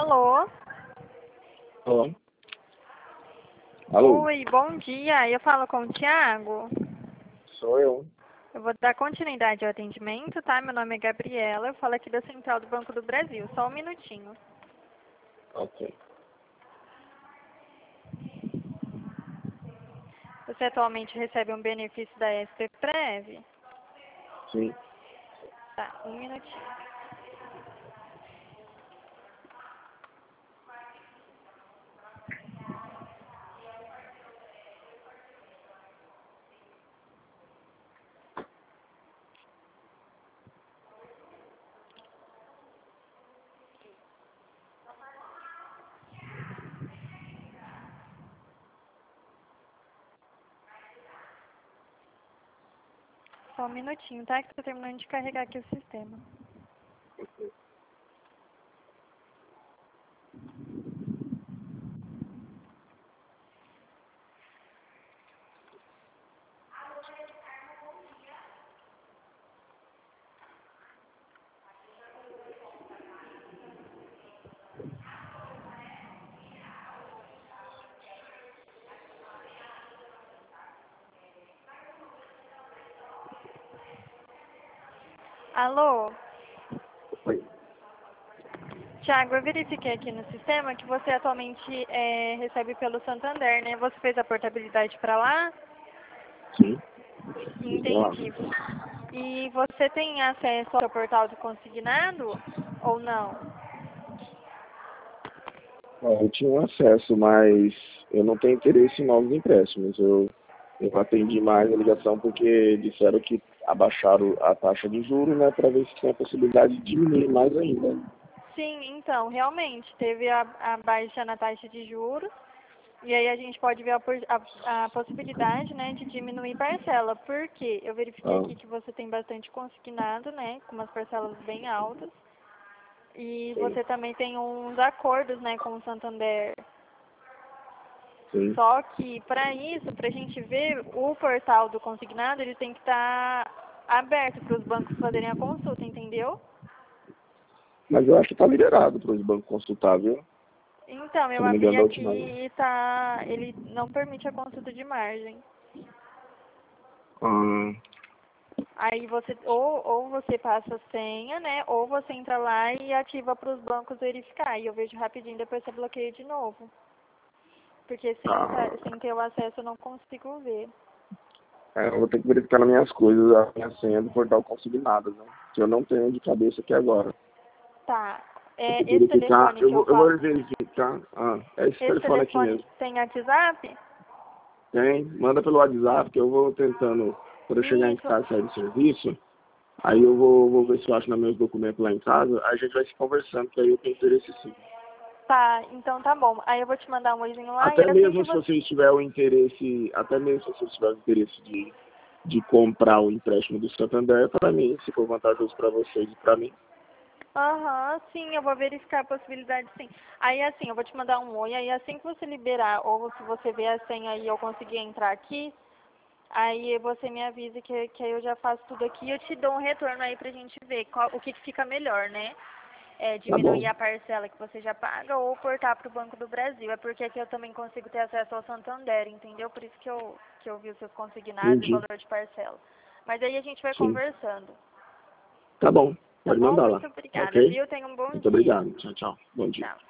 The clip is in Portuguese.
Alô? Alô? Alô? Oi, bom dia. Eu falo com o Thiago. Sou eu. Eu vou dar continuidade ao atendimento, tá? Meu nome é Gabriela, eu falo aqui da Central do Banco do Brasil. Só um minutinho. Ok. Você atualmente recebe um benefício da SPPrev? Sim. Tá, um minutinho. Só um minutinho, tá? Que tô terminando de carregar aqui o sistema. Alô? Oi. Thiago, eu verifiquei aqui no sistema que você atualmente recebe pelo Santander, né? Você fez a portabilidade para lá? Sim. Olá. Entendi. E você tem acesso ao portal do consignado ou não? Eu tinha um acesso, mas eu não tenho interesse em novos empréstimos. Eu atendi mais a ligação porque disseram que abaixaram a taxa de juros, né, para ver se tem a possibilidade de diminuir mais ainda. Sim, então, realmente, teve a baixa na taxa de juros, e aí a gente pode ver a possibilidade, né, de diminuir parcela. Por quê? Eu verifiquei Ah, aqui que você tem bastante consignado, né, com umas parcelas bem altas, e sim, você também tem uns acordos, né, com o Santander. sim. Só que, para isso, para a gente ver o portal do consignado, ele tem que estar aberto para os bancos fazerem a consulta, entendeu? Mas eu acho que está liberado para os bancos consultar, viu? Então, Se eu eu não me abri engano, da aqui última vez. e tá, ele não permite a consulta de margem. Ah, Aí você, ou você passa a senha, né, ou você entra lá e ativa para os bancos verificar. E eu vejo rapidinho, depois você bloqueia de novo. Porque tá. sem ter o acesso eu não consigo ver. Eu vou ter que verificar nas minhas coisas a minha senha do portal consignado, né? Que eu não tenho de cabeça aqui agora. Tá. Vou ter que Esse verificar, telefone que eu eu falo, vou verificar. Ah, é esse esse telefone aqui telefone mesmo. tem WhatsApp? Tem, manda pelo WhatsApp que eu vou tentando, quando eu chegar em Isso. casa e sair do serviço, aí eu vou ver se eu acho nos meus documentos lá em casa, aí a gente vai se conversando, que aí eu tenho interesse sim. Tá, então tá bom. Aí eu vou te mandar um oizinho lá e Até assim que mesmo se você... vocês tiverem o interesse, até mesmo se vocês tiverem o interesse de comprar o empréstimo do Santander, para mim, se for vantajoso para vocês e para mim. Aham, sim, eu vou verificar a possibilidade, sim. Aí, assim, eu vou te mandar um oi, aí assim que você liberar, ou se você ver a senha e eu conseguir entrar aqui, aí você me avisa que aí eu já faço tudo aqui e eu te dou um retorno aí pra gente ver o que fica melhor, né? Tá bom, Diminuir a parcela que você já paga ou portar pro Banco do Brasil. É porque aqui eu também consigo ter acesso ao Santander, entendeu? Por isso que eu vi os seus consignados e entendi. valor de parcela. Mas aí a gente vai Sim. conversando, Tá bom, tá pode bom? mandar lá. Muito obrigada, Ok? viu? Tenha um bom Muito dia. obrigado. Tchau, tchau. Bom dia. Tchau.